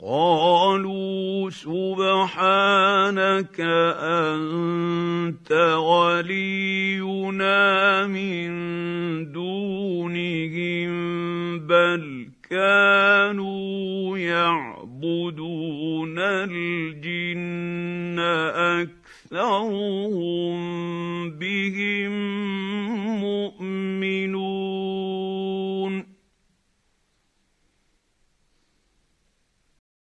قالوا سبحانك أنت ولينا من دونهم بل كانوا يعبدون الجن أكثرهم